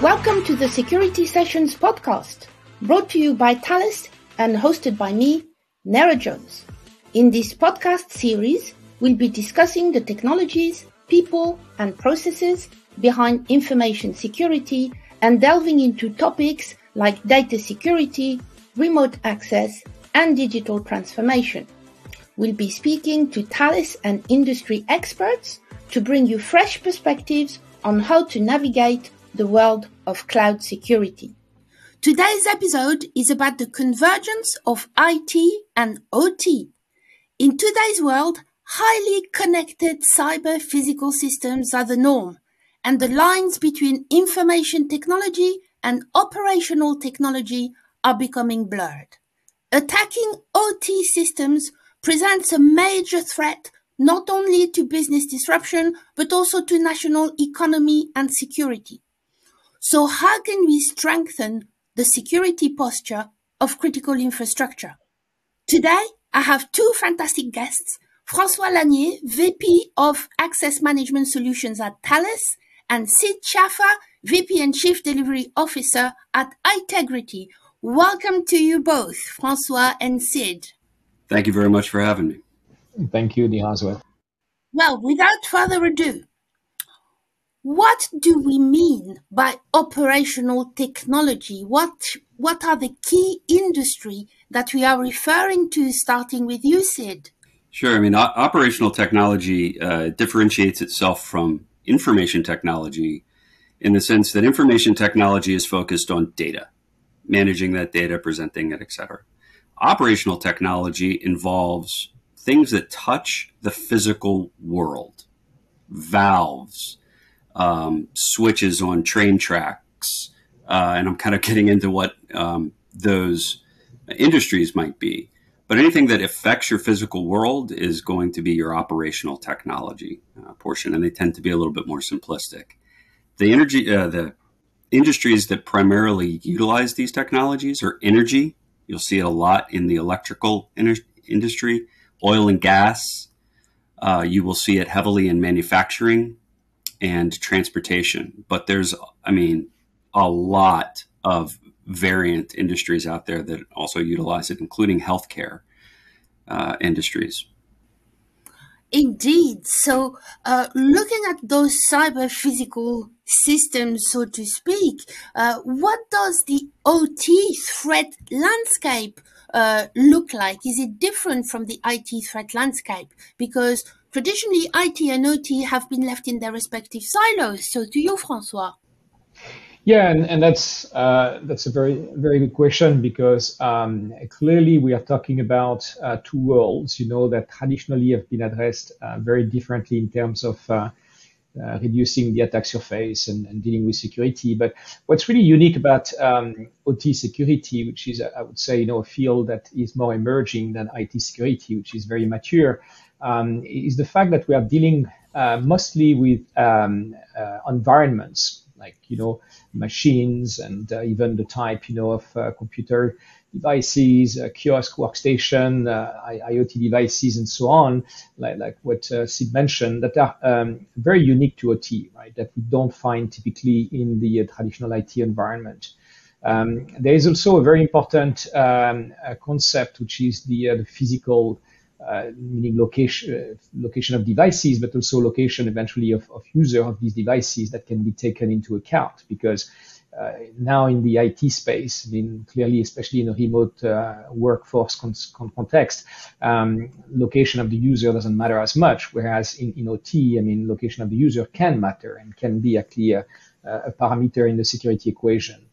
Welcome to the Security Sessions podcast, brought to you by Thales and hosted by me, Nera Jones. In this podcast series, we'll be discussing the technologies, people, and processes behind information security and delving into topics like data security, remote access, and digital transformation. We'll be speaking to Thales and industry experts to bring you fresh perspectives on how to navigate the world of cloud security. Today's episode is about the convergence of IT and OT. In today's world, highly connected cyber-physical systems are the norm, and the lines between information technology and operational technology are becoming blurred. Attacking OT systems presents a major threat not only to business disruption, but also to national economy and security. So how can we strengthen the security posture of critical infrastructure? Today, I have two fantastic guests, François Lanier, VP of Access Management Solutions at Thales, and Sid Chaffa, VP and Chief Delivery Officer at Itegrity. Welcome to you both, François and Sid. Thank you very much for having me. Thank you, Nihazwe. Well, without further ado, what do we mean by operational technology? What are the key industry that we are referring to, starting with you, Sid? Sure. I mean, operational technology differentiates itself from information technology in the sense that information technology is focused on data, managing that data, presenting it, etc. Operational technology involves things that touch the physical world, valves, switches on train tracks, and I'm kind of getting into what those industries might be. But anything that affects your physical world is going to be your operational technology portion, and they tend to be a little bit more simplistic. The industries that primarily utilize these technologies are energy. You'll see it a lot in the electrical industry, oil and gas. You will see it heavily in manufacturing and transportation. But there's, a lot of variant industries out there that also utilize it, including healthcare industries. Indeed. So looking at those cyber-physical systems, so to speak, what does the OT threat landscape look like? Is it different from the IT threat landscape? Because traditionally, IT and OT have been left in their respective silos. So to you, François. Yeah, and that's a very, very good question, because clearly we are talking about two worlds, that traditionally have been addressed very differently in terms of reducing the attack surface and dealing with security. But what's really unique about OT security, which is, I would say, a field that is more emerging than IT security, which is very mature, is the fact that we are dealing mostly with environments, like, machines and even the type, of computer devices, kiosk workstation, IoT devices, and so on, like what Sid mentioned, that are very unique to OT, right? That we don't find typically in the traditional IT environment. There is also a very important concept, which is the physical, meaning location of devices, but also location eventually of user of these devices that can be taken into account. Because now in the IT space, clearly, especially in a remote workforce context, location of the user doesn't matter as much. Whereas in OT, location of the user can matter and can be actually a parameter in the security equation.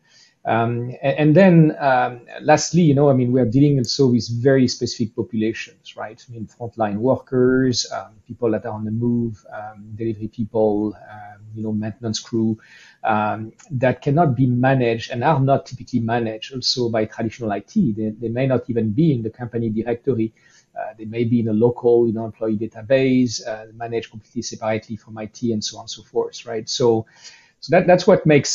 And then lastly, we are dealing also with very specific populations, right? Frontline workers, people that are on the move, delivery people, maintenance crew, that cannot be managed and are not typically managed also by traditional IT. They may not even be in the company directory. They may be in a local, employee database, managed completely separately from IT, and so on and so forth, right? So that's what makes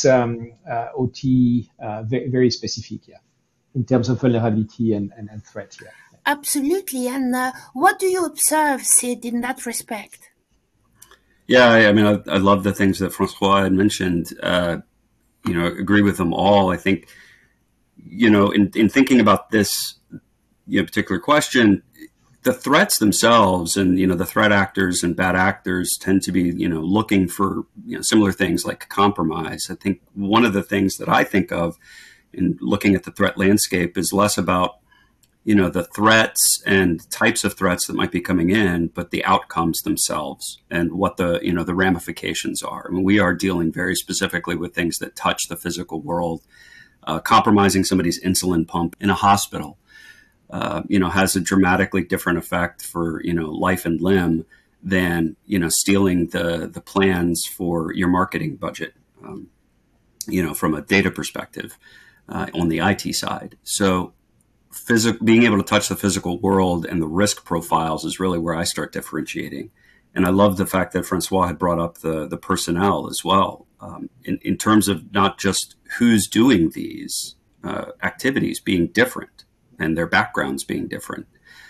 OT very, very specific, in terms of vulnerability and threat. Absolutely. And what do you observe, Sid, in that respect? Yeah, I love the things that François had mentioned. agree with them all. I think, in thinking about this particular question, the threats themselves and, the threat actors and bad actors tend to be, looking for, similar things like compromise. I think one of the things that I think of in looking at the threat landscape is less about, the threats and types of threats that might be coming in, but the outcomes themselves and what the, the ramifications are. I mean, we are dealing very specifically with things that touch the physical world. Compromising somebody's insulin pump in a hospital, has a dramatically different effect for, life and limb than, stealing the plans for your marketing budget, from a data perspective on the IT side. So being able to touch the physical world and the risk profiles is really where I start differentiating. And I love the fact that Francois had brought up the personnel as well, in terms of not just who's doing these activities being different and their backgrounds being different.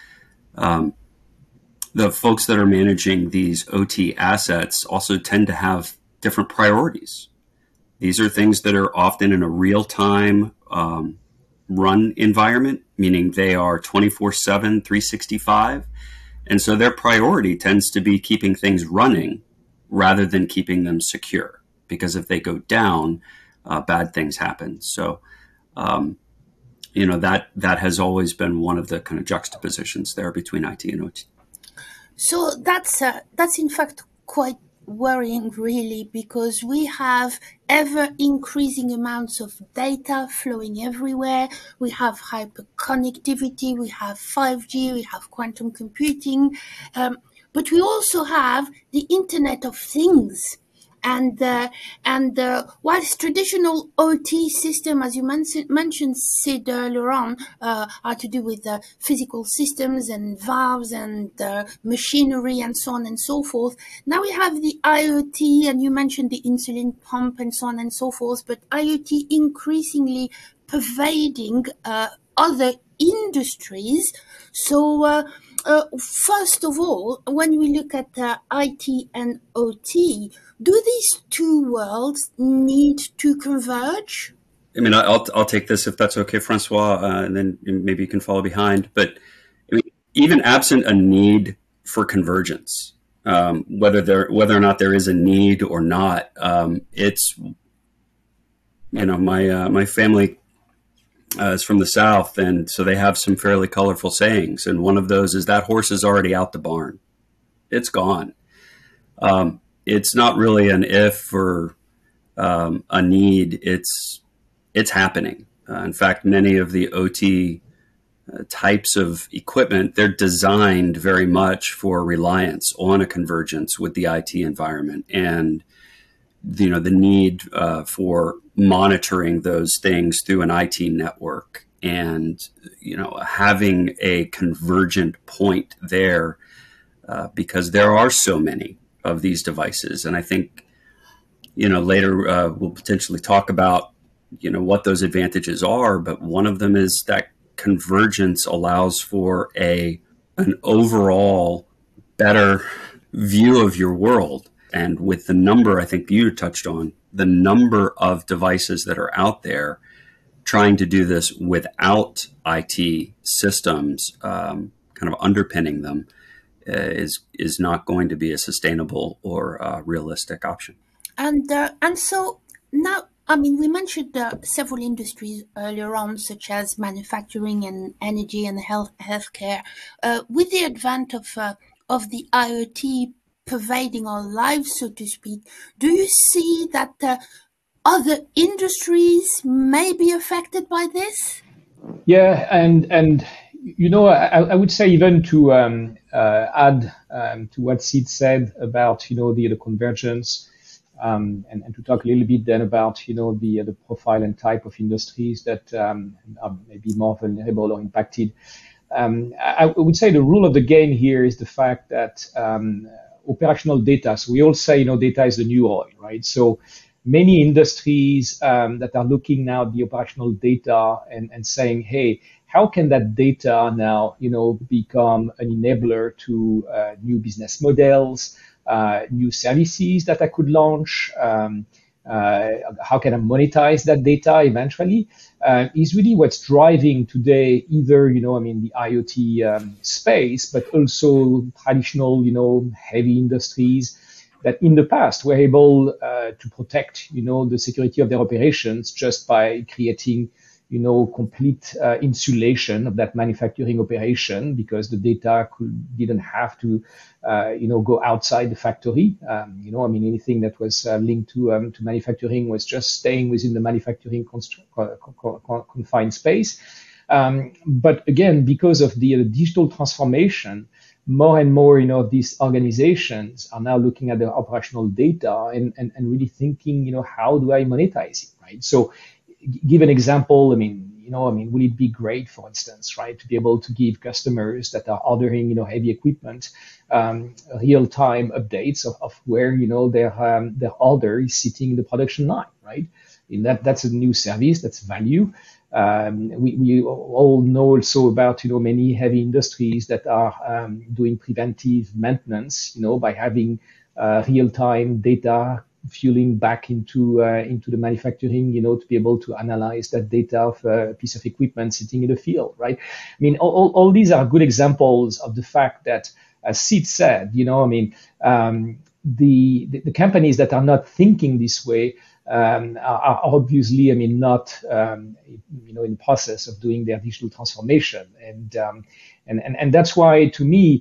The folks that are managing these OT assets also tend to have different priorities. These are things that are often in a real-time run environment, meaning they are 24/7, 365. And so their priority tends to be keeping things running rather than keeping them secure, because if they go down, bad things happen. So, that has always been one of the kind of juxtapositions there between IT and OT. So that's in fact quite worrying, really, because we have ever increasing amounts of data flowing everywhere. We have hyperconnectivity, we have 5G, we have quantum computing, but we also have the Internet of Things. And whilst traditional OT system, as you mentioned, Sid, earlier on, are to do with physical systems and valves and machinery and so on and so forth. Now we have the IoT, and you mentioned the insulin pump and so on and so forth, but IoT increasingly pervading other industries. So first of all, when we look at IT and OT, do these two worlds need to converge? I mean, I'll take this if that's okay, Francois, and then maybe you can follow behind. But I mean, even absent a need for convergence, whether or not there is a need or not, it's my family is from the South, and so they have some fairly colorful sayings. And one of those is that horse is already out the barn. It's gone. It's not really an if or a need. It's happening. In fact, many of the OT types of equipment, they're designed very much for reliance on a convergence with the IT environment, and the need for monitoring those things through an IT network, and having a convergent point there, because there are so many of these devices. And I think later we'll potentially talk about what those advantages are, but one of them is that convergence allows for an overall better view of your world. And with the number, I think you touched on, the number of devices that are out there, trying to do this without IT systems kind of underpinning them is not going to be a sustainable or realistic option. And so now, I mean, we mentioned several industries earlier on, such as manufacturing and energy and healthcare. With the advent of the IoT pervading our lives, so to speak, do you see that other industries may be affected by this? Yeah, and I would say, even to add to what Sid said about the convergence, and to talk a little bit then about the profile and type of industries that are maybe more vulnerable or impacted. I would say the rule of the game here is the fact that operational data. So we all say data is the new oil, right? So many industries that are looking now at the operational data and saying, hey, how can that data now become an enabler to new business models, new services that I could launch, how can I monetize that data eventually, is really what's driving today either, the IoT space, but also traditional, heavy industries that in the past were able to protect, the security of their operations just by creating, complete insulation of that manufacturing operation because the data didn't have to, go outside the factory. Anything that was linked to manufacturing was just staying within the manufacturing confined space. But again, because of the digital transformation, more and more, these organizations are now looking at their operational data and really thinking, how do I monetize it, right? So give an example. Will it be great, for instance, right, to be able to give customers that are ordering, heavy equipment, real-time updates of where, their order is sitting in the production line, right? And that's a new service, that's value. We all know also about, many heavy industries that are doing preventive maintenance, by having real-time data fueling back into the manufacturing, to be able to analyze that data of a piece of equipment sitting in the field, right? All these are good examples of the fact that, as Sid said, the companies that are not thinking this way are obviously, not, in the process of doing their digital transformation. And that's why, to me,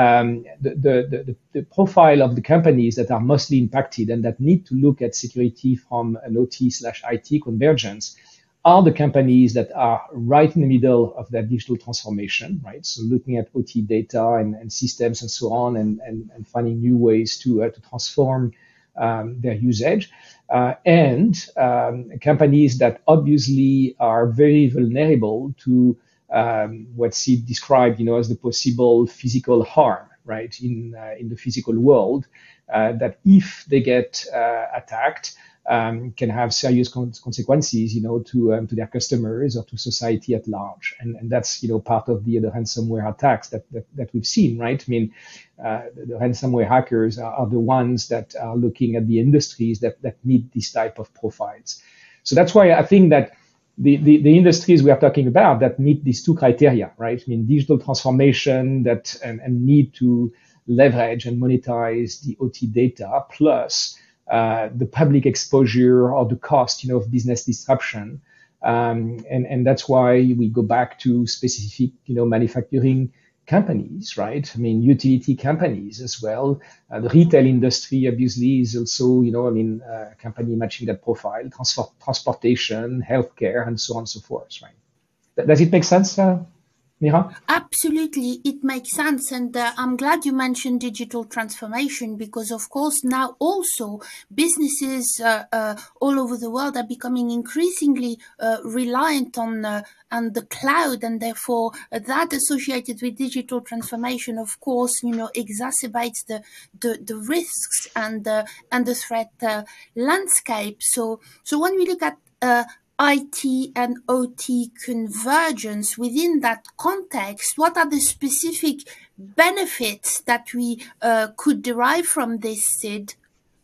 the profile of the companies that are mostly impacted and that need to look at security from an OT/IT convergence are the companies that are right in the middle of that digital transformation, right? So looking at OT data and systems and so on, and finding new ways to transform their usage. And companies that obviously are very vulnerable to what Sid described, as the possible physical harm, right, in the physical world, that if they get attacked, can have serious consequences, to their customers or to society at large. And that's, part of the ransomware attacks that we've seen, right? The ransomware hackers are the ones that are looking at the industries that meet this type of profiles. So that's why I think that the industries we are talking about that meet these two criteria, right? Digital transformation and need to leverage and monetize the OT data plus the public exposure or the cost, of business disruption. And that's why we go back to specific, manufacturing companies, right? Utility companies as well. The retail industry obviously is also, a company matching that profile, transportation, healthcare, and so on and so forth, right? Does it make sense, Mira? Absolutely, it makes sense. And I'm glad you mentioned digital transformation because, of course, now also businesses all over the world are becoming increasingly reliant on the cloud. And therefore, that associated with digital transformation, of course, exacerbates the risks and the threat landscape. So when we look at IT and OT convergence within that context, what are the specific benefits that we could derive from this, Sid?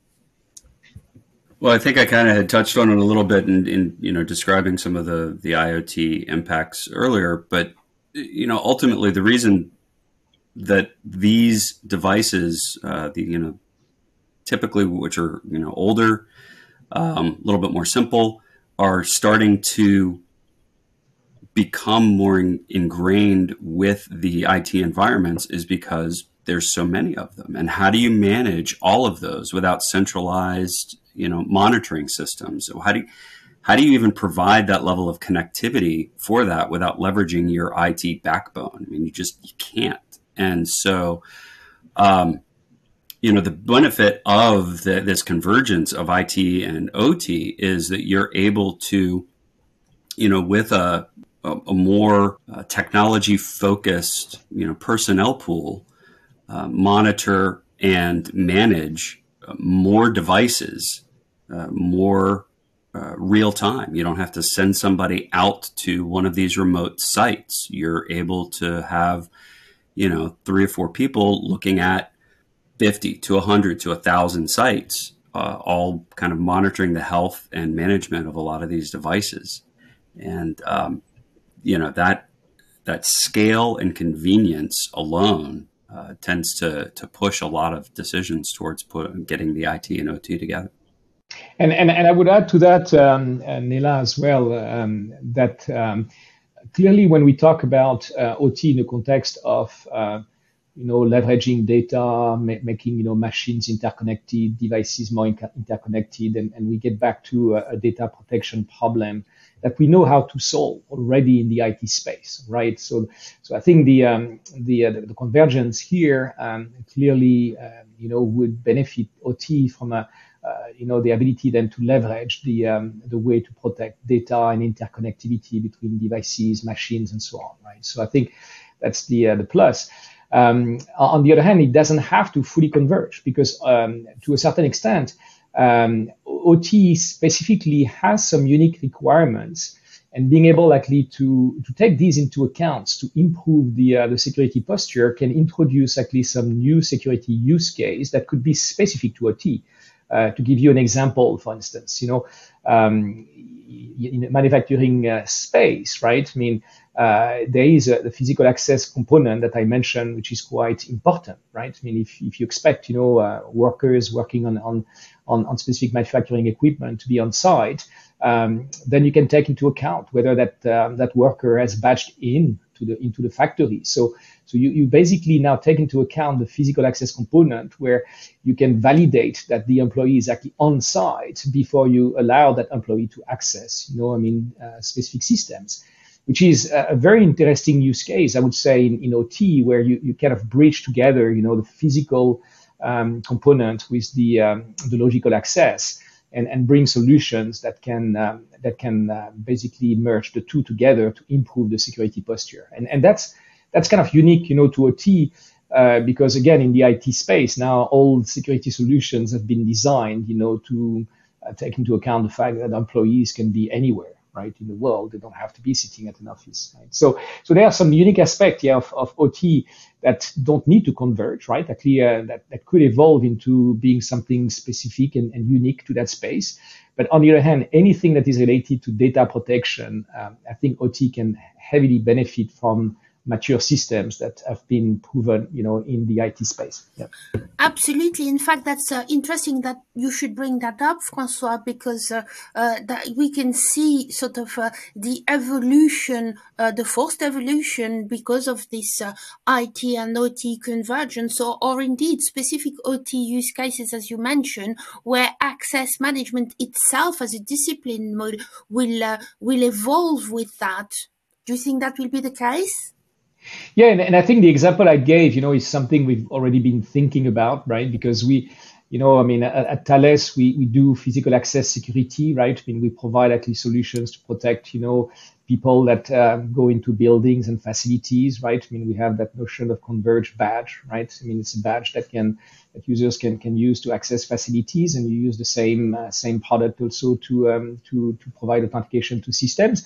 Well, I think I kind of had touched on it a little bit in describing some of the IoT impacts earlier, but ultimately the reason that these devices, typically which are older, a little bit more simple, are starting to become more ingrained with the IT environments is because there's so many of them. And how do you manage all of those without centralized, monitoring systems? So how do you even provide that level of connectivity for that without leveraging your IT backbone? You can't. And so, the benefit of this convergence of IT and OT is that you're able to, with a more technology-focused, personnel pool, monitor and manage more devices, more real time. You don't have to send somebody out to one of these remote sites. You're able to have, 3 or 4 people looking at 50 to 100 to 1,000 sites all kind of monitoring the health and management of a lot of these devices. And, that scale and convenience alone tends to push a lot of decisions towards getting the IT and OT together. And I would add to that, Nela, as well, that clearly when we talk about OT in the context of leveraging data, making machines interconnected, devices more interconnected, and we get back to a data protection problem that we know how to solve already in the IT space, right? So I think the convergence here clearly would benefit OT from the ability then to leverage the way to protect data and interconnectivity between devices, machines, and so on, right? So I think that's the plus. On the other hand, it doesn't have to fully converge because to a certain extent, OT specifically has some unique requirements, and being able actually to take these into account to improve the security posture can introduce actually some new security use case that could be specific to OT. To give you an example, for instance, in the manufacturing space, right? I mean, there is the physical access component that I mentioned, which is quite important, right? I mean, if you expect, workers working on specific manufacturing equipment to be on site, then you can take into account whether that worker has badged into the factory. So you basically now take into account the physical access component where you can validate that the employee is actually on site before you allow that employee to access, specific systems, which is a very interesting use case, I would say, in OT, where you kind of bridge together, the physical component with the logical access, and bring solutions that can basically merge the two together to improve the security posture. And that's kind of unique, to OT, because again, in the IT space now, all security solutions have been designed, to take into account the fact that employees can be anywhere, right, in the world. They don't have to be sitting at an office, right? So there are some unique aspects of OT that don't need to converge, right? Actually, that could evolve into being something specific and unique to that space. But on the other hand, anything that is related to data protection, I think OT can heavily benefit from mature systems that have been proven, in the IT space. Yeah. Absolutely. In fact, that's interesting that you should bring that up, Francois, because that we can see sort of the evolution, the forced evolution because of this IT and OT convergence, or indeed specific OT use cases, as you mentioned, where access management itself as a discipline will evolve with that. Do you think that will be the case? Yeah, and I think the example I gave, is something we've already been thinking about, right? Because we, at Thales, we do physical access security, right? I mean, we provide actually solutions to protect, people that go into buildings and facilities, right? I mean, we have that notion of converged badge, right? I mean, it's a badge that users can use to access facilities, and you use the same product also to provide authentication to systems.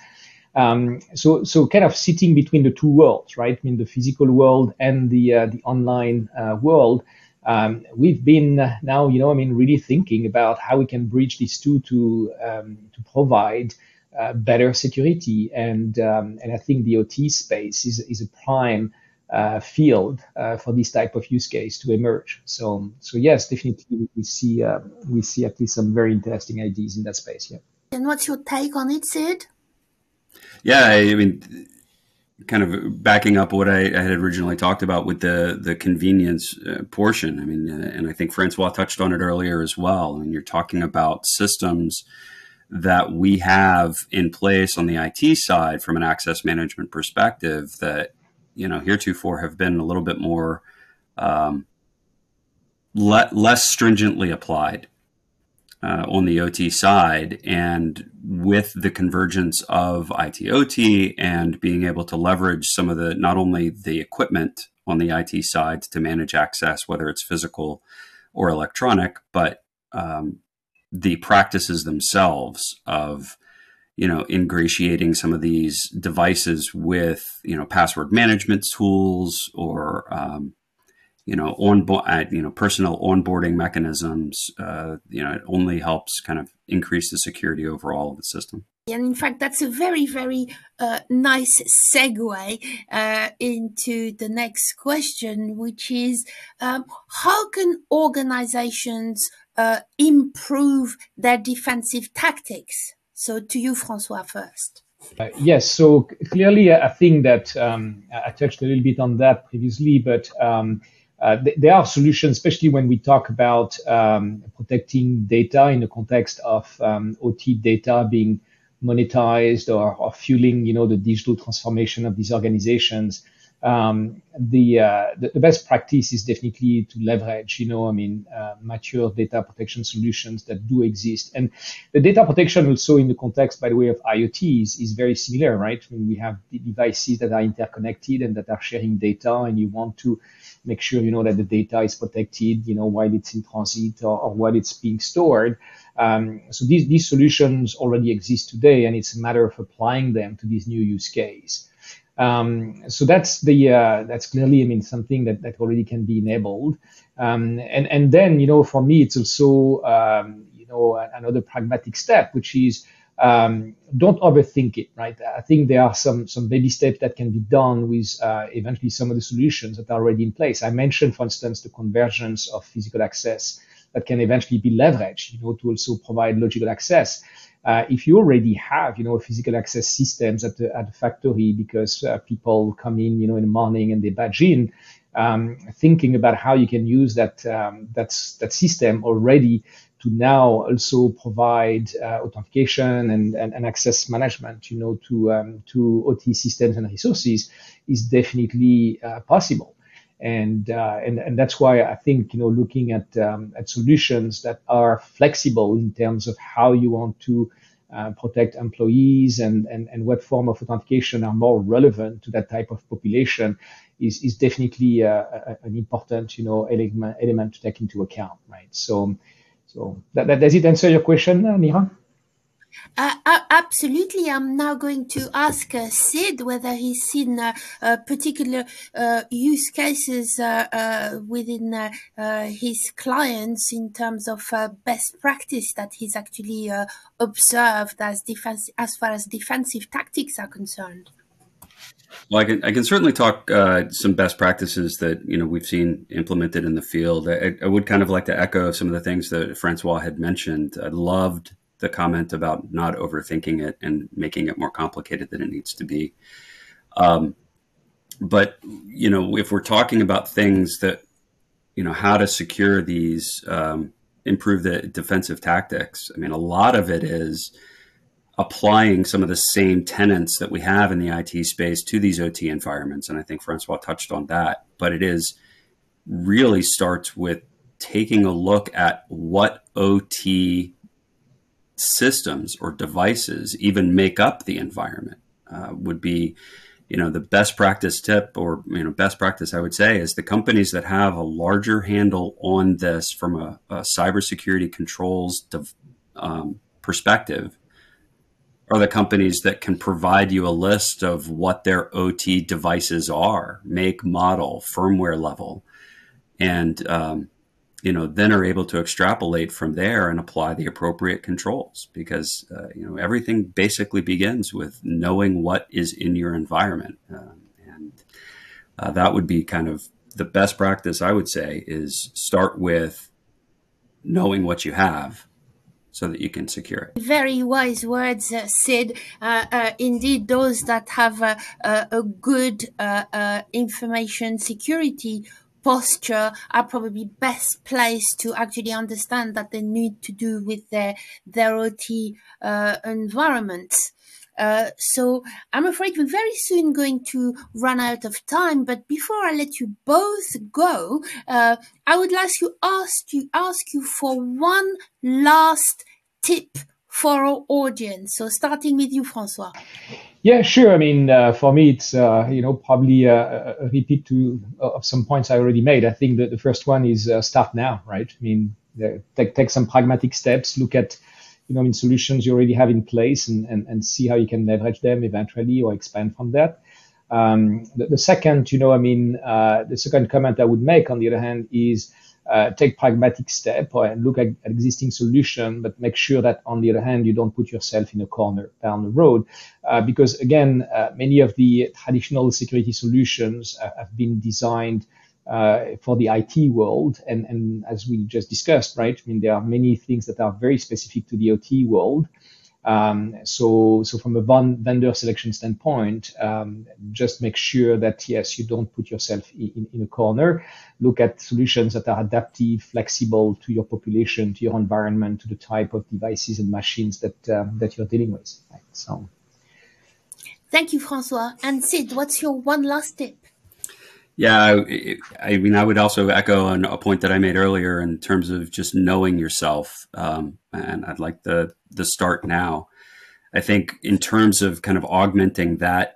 So kind of sitting between the two worlds, right? I mean, the physical world and the online world. We've been now, really thinking about how we can bridge these two to provide better security, and I think the OT space is a prime field for this type of use case to emerge. So yes, definitely we see at least some very interesting ideas in that space. Yeah. And what's your take on it, Sid? Yeah, I mean, kind of backing up what I had originally talked about with the convenience portion. I mean, and I think Francois touched on it earlier as well. I mean, you're talking about systems that we have in place on the IT side from an access management perspective that, heretofore have been a little bit more less stringently applied on the OT side. And with the convergence of IT/OT and being able to leverage some of not only the equipment on the IT side to manage access, whether it's physical or electronic, but the practices themselves of, ingratiating some of these devices with, password management tools or, personal onboarding mechanisms, it only helps kind of increase the security overall of the system. And in fact, that's a very, very nice segue into the next question, which is how can organizations improve their defensive tactics? So to you, Francois, first. Yes, so clearly I think that I touched a little bit on that previously, but there are solutions, especially when we talk about protecting data in the context of OT data being monetized or fueling, the digital transformation of these organizations. The best practice is definitely to leverage, mature data protection solutions that do exist. And the data protection also in the context, by the way, of IoT is very similar, right? When we have devices that are interconnected and that are sharing data, and you want to make sure, that the data is protected, while it's in transit or while it's being stored. So these solutions already exist today, and it's a matter of applying them to this new use case. So that's clearly, something that already can be enabled. And then, for me, it's also, another pragmatic step, which is, don't overthink it, right? I think there are some baby steps that can be done with, eventually some of the solutions that are already in place. I mentioned, for instance, the convergence of physical access that can eventually be leveraged, to also provide logical access. If you already have, physical access systems at the factory because people come in, in the morning and they badge in, thinking about how you can use that system already to now also provide authentication and access management, to OT systems and resources is definitely possible. And that's why I think, looking at solutions that are flexible in terms of how you want to protect employees and what form of authentication are more relevant to that type of population is definitely an important, element to take into account, right? So does it answer your question, Neera? Absolutely. I'm now going to ask Sid whether he's seen particular use cases within his clients in terms of best practice that he's actually observed as far as defensive tactics are concerned. Well, I can certainly talk some best practices that we've seen implemented in the field. I would kind of like to echo some of the things that Francois had mentioned. I loved the comment about not overthinking it and making it more complicated than it needs to be. But if we're talking about things that how to secure these, improve the defensive tactics, a lot of it is applying some of the same tenets that we have in the IT space to these OT environments. And I think Francois touched on that, but it is really starts with taking a look at what OT systems or devices even make up the environment. Would be, the best practice tip or, best practice I would say is the companies that have a larger handle on this from a cybersecurity controls perspective are the companies that can provide you a list of what their OT devices are, make, model, firmware level, and then are able to extrapolate from there and apply the appropriate controls because everything basically begins with knowing what is in your environment, and that would be kind of the best practice I would say is start with knowing what you have so that you can secure it. Very wise words, Sid. Indeed, those that have a good information security posture are probably best placed to actually understand that they need to do with their OT environments. So I'm afraid we're very soon going to run out of time. But before I let you both go, I would like to ask you for one last tip for our audience. So starting with you, Francois. Yeah, sure. For me, it's probably a repeat of some points I already made. I think that the first one is start now, right? Take some pragmatic steps. Look at solutions you already have in place and see how you can leverage them eventually or expand from that. The second, the second comment I would make, on the other hand, is take pragmatic step and look at existing solution, but make sure that, on the other hand, you don't put yourself in a corner down the road, because again, many of the traditional security solutions have been designed for the IT world, and as we just discussed, right? There are many things that are very specific to the OT world. So from a vendor selection standpoint, just make sure that, yes, you don't put yourself in a corner. Look at solutions that are adaptive, flexible to your population, to your environment, to the type of devices and machines that you're dealing with. Right? So, thank you, Francois. And Sid, what's your one last tip? Yeah, I would also echo on a point that I made earlier in terms of just knowing yourself. And I'd like the start now. I think in terms of kind of augmenting that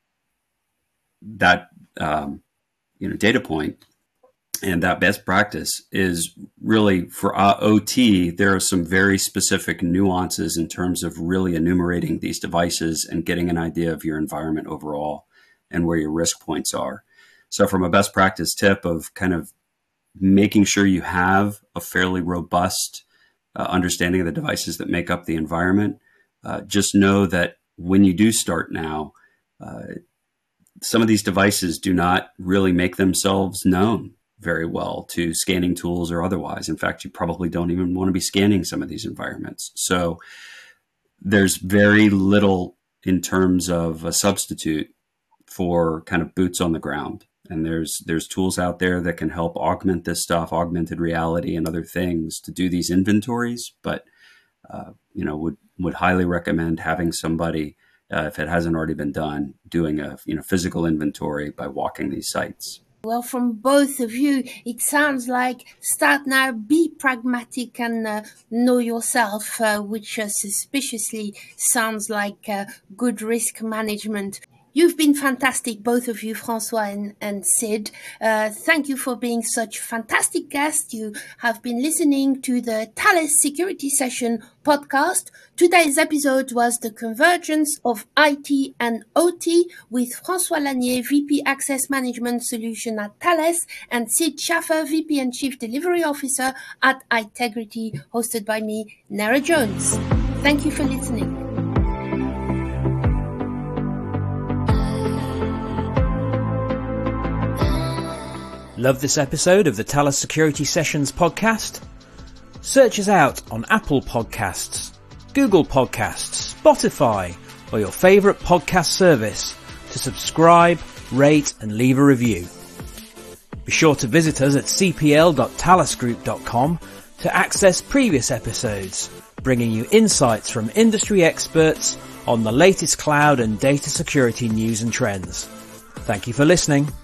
data point and that best practice is really for OT. There are some very specific nuances in terms of really enumerating these devices and getting an idea of your environment overall and where your risk points are. So from a best practice tip of kind of making sure you have a fairly robust understanding of the devices that make up the environment, just know that when you do start now, some of these devices do not really make themselves known very well to scanning tools or otherwise. In fact, you probably don't even want to be scanning some of these environments. So there's very little in terms of a substitute for kind of boots on the ground. And there's tools out there that can help augment this stuff, augmented reality and other things to do these inventories. But, would highly recommend having somebody, if it hasn't already been done, doing a physical inventory by walking these sites. Well, from both of you, it sounds like start now, be pragmatic and know yourself, which suspiciously sounds like good risk management. You've been fantastic, both of you, Francois and Sid. Thank you for being such fantastic guests. You have been listening to the Thales Security Session podcast. Today's episode was the convergence of IT and OT with Francois Lanier, VP Access Management Solution at Thales, and Sid Schaffer, VP and Chief Delivery Officer at Itegrity, hosted by me, Nara Jones. Thank you for listening. Love this episode of the Thales Security Sessions podcast? Search us out on Apple Podcasts, Google Podcasts, Spotify, or your favourite podcast service to subscribe, rate and leave a review. Be sure to visit us at cpl.thalesgroup.com to access previous episodes, bringing you insights from industry experts on the latest cloud and data security news and trends. Thank you for listening.